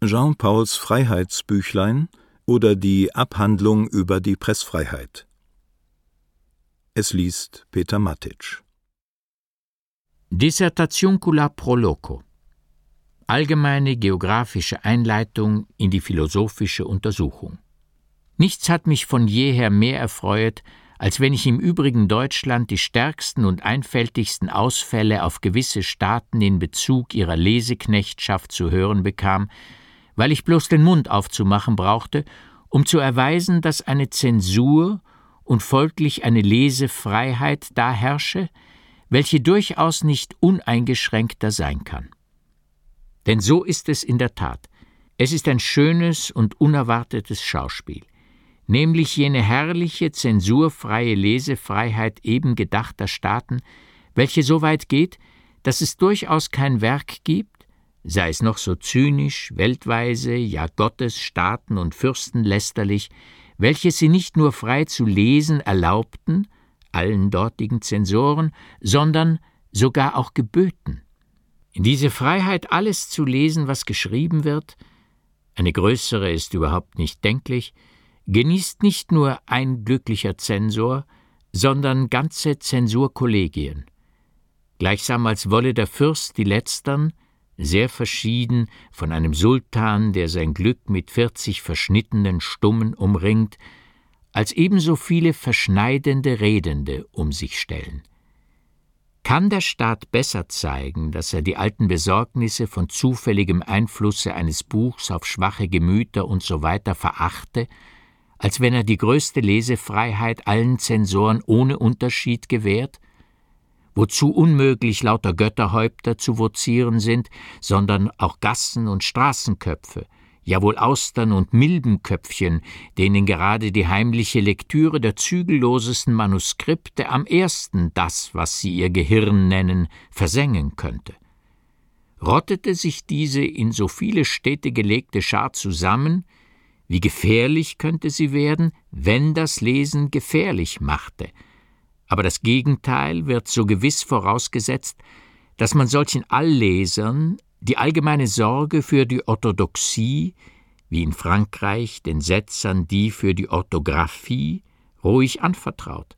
Jean Pauls Freiheitsbüchlein oder die Abhandlung über die Pressfreiheit. Es liest Peter Matic. Dissertationcula pro loco. Allgemeine geographische Einleitung in die philosophische Untersuchung. Nichts hat mich von jeher mehr erfreuet, als wenn ich im übrigen Deutschland die stärksten und einfältigsten Ausfälle auf gewisse Staaten in Bezug ihrer Leseknechtschaft zu hören bekam, weil ich bloß den Mund aufzumachen brauchte, um zu erweisen, dass eine Zensur und folglich eine Lesefreiheit da herrsche, welche durchaus nicht uneingeschränkter sein kann. Denn so ist es in der Tat. Es ist ein schönes und unerwartetes Schauspiel, nämlich jene herrliche, zensurfreie Lesefreiheit eben gedachter Staaten, welche so weit geht, dass es durchaus kein Werk gibt, sei es noch so zynisch, weltweise, ja Gottes, Staaten und Fürstenlästerlich, welches sie nicht nur frei zu lesen erlaubten, allen dortigen Zensoren, sondern sogar auch geböten. Diese Freiheit, alles zu lesen, was geschrieben wird, eine größere ist überhaupt nicht denklich, genießt nicht nur ein glücklicher Zensor, sondern ganze Zensurkollegien. Gleichsam als wolle der Fürst die Letztern, sehr verschieden von einem Sultan, der sein Glück mit 40 verschnittenen Stummen umringt, als ebenso viele verschneidende Redende um sich stellen. Kann der Staat besser zeigen, dass er die alten Besorgnisse von zufälligem Einflusse eines Buchs auf schwache Gemüter usw. verachte, als wenn er die größte Lesefreiheit allen Zensoren ohne Unterschied gewährt, wozu unmöglich lauter Götterhäupter zu vozieren sind, sondern auch Gassen- und Straßenköpfe, ja wohl Austern- und Milbenköpfchen, denen gerade die heimliche Lektüre der zügellosesten Manuskripte am ersten das, was sie ihr Gehirn nennen, versengen könnte. Rottete sich diese in so viele Städte gelegte Schar zusammen, wie gefährlich könnte sie werden, wenn das Lesen gefährlich machte. Aber das Gegenteil wird so gewiss vorausgesetzt, dass man solchen Alllesern die allgemeine Sorge für die Orthodoxie, wie in Frankreich den Setzern die für die Orthographie, ruhig anvertraut.